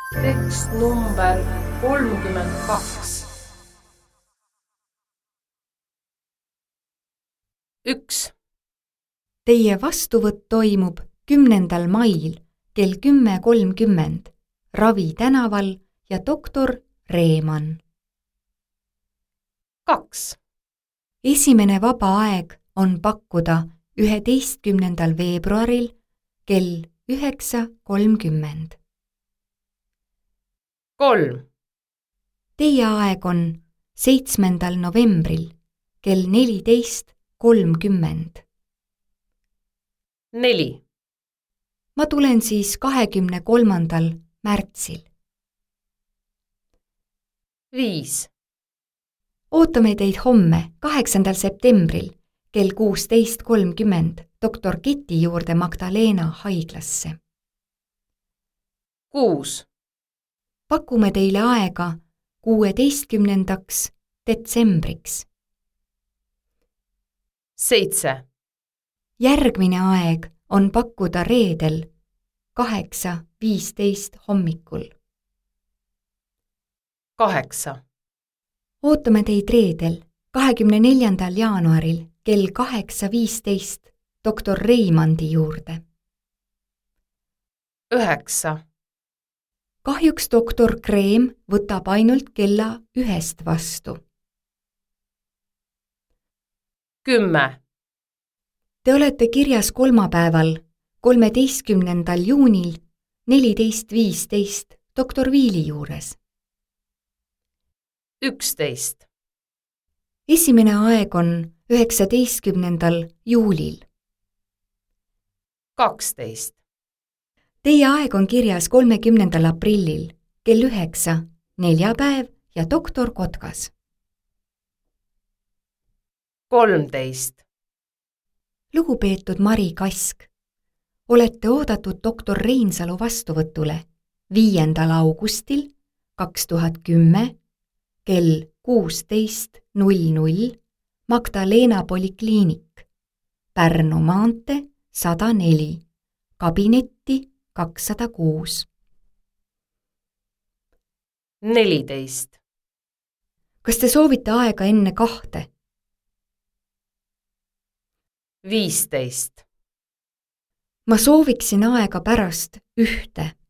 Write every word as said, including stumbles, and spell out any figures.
tekst number kolmkümmend kaks. üks. Teie vastuvõtt toimub kümnendal mail kell kümme kolmkümmend Ravi tänaval ja doktor Reemann. kaks. Esimene vaba aeg on pakkuda üheteistkümnendal veebruaril kell üheksa kolmkümmend. kolm. Teie aeg on seitsmendal novembril kell neliteist kolmkümmend. neli. Ma tulen siis kahekümne kolmandal märtsil. viis. Ootame teid homme, kaheksandal septembril kell kuusteist kolmkümmend doktor Keti juurde Magdalena haiglasse. kuus. Pakume teile aega kuueteistkümnendaks detsembriks. seitse. Järgmine aeg on pakkuda reedel kaheksa viisteist hommikul. kaheksa. Ootame teid reedel, kahekümne neljandal jaanuaril kell kaheksa viisteist doktor Reimandi juurde. üheksa. Kahjuks doktor Kreem võtab ainult kella ühest vastu. kümme. Te olete kirjas kolmapäeval, kolmeteistkümnendal juunil neliteist viisteist doktor Viili juures. üksteist. Esimene aeg on üheksateistkümnendal juulil. kaksteist. Teie aeg on kirjas kolmekümnendal aprillil kell üheksa, neljapäev ja doktor Kotkas. kolmteist. Lugupeetud Mari Kask, olete oodatud doktor Reinsalu vastuvõtule viiendal augustil kaks tuhat kümme kell kuusteist null null Magdalena polikliinik, Pärnu maantee sada neli, kabinetti kakssada kuus. neliteist. Kas te soovite aega enne kahte? viisteist. Ma sooviksin aega pärast ühte.